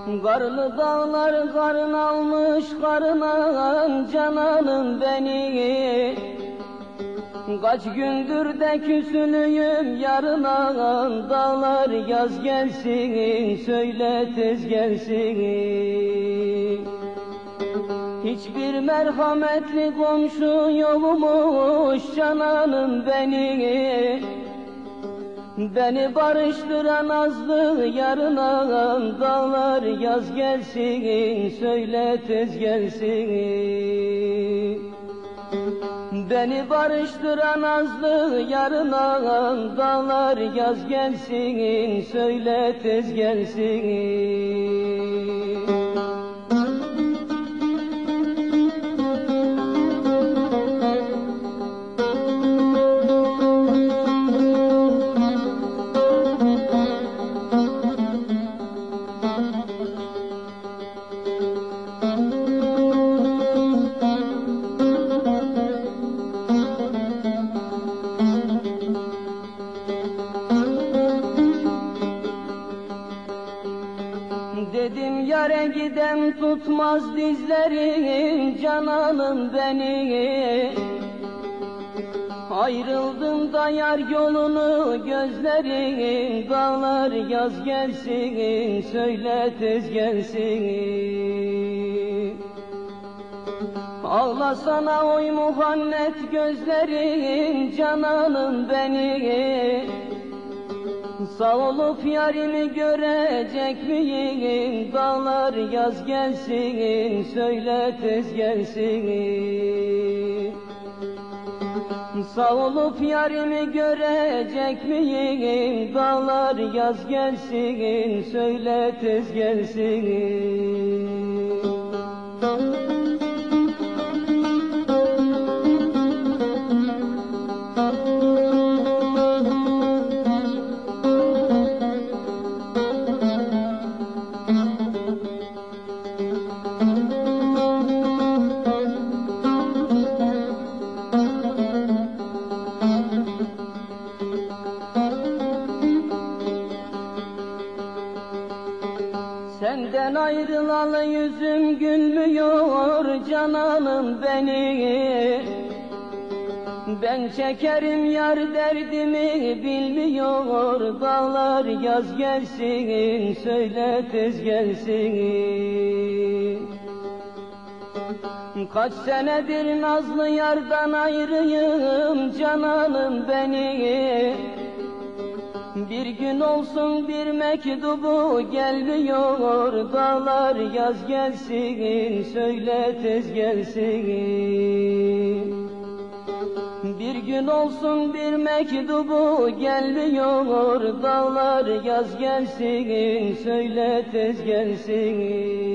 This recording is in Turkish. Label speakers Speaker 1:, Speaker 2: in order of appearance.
Speaker 1: Karlı dağlar karın almış karınan cananım beni. Kaç gündür de küsülüyüm yarınan, dağlar yaz gelsin söyle tez gelsin. Hiçbir merhametli komşu yokmuş cananım beni. Beni barıştıran azlı yarınan, dağlar yaz gelsin söyle tez gelsin. Beni barıştıran azlı yarınan, dağlar yaz gelsin söyle tez gelsin. Dedim yare gidem tutmaz dizlerim cananım beni. Ayrıldım da yar yolunu gözlerim, dağlar yaz gelsin söyle tez gelsin. Ağlasana oy muhannet gözlerim cananım beni. Sağ olup yarimi görecek miyim, dağlar yaz gelsin söyle tez gelsin. Sağ olup yarimi görecek miyim, dağlar yaz gelsin söyle tez gelsin. Senden ayrılalı yüzüm gülmüyor cananım beni. Ben çekerim yar derdimi bilmiyor, dağlar yaz gelsin söyle tez gelsin. Kaç senedir nazlı yardan ayrıyım cananım beni. Bir gün olsun bir mektubu gelmiyor, dağlar yaz gelsin söyle tez gelsin. Bir gün olsun bir mektubu gelmiyor, dağlar yaz gelsin söyle tez gelsin.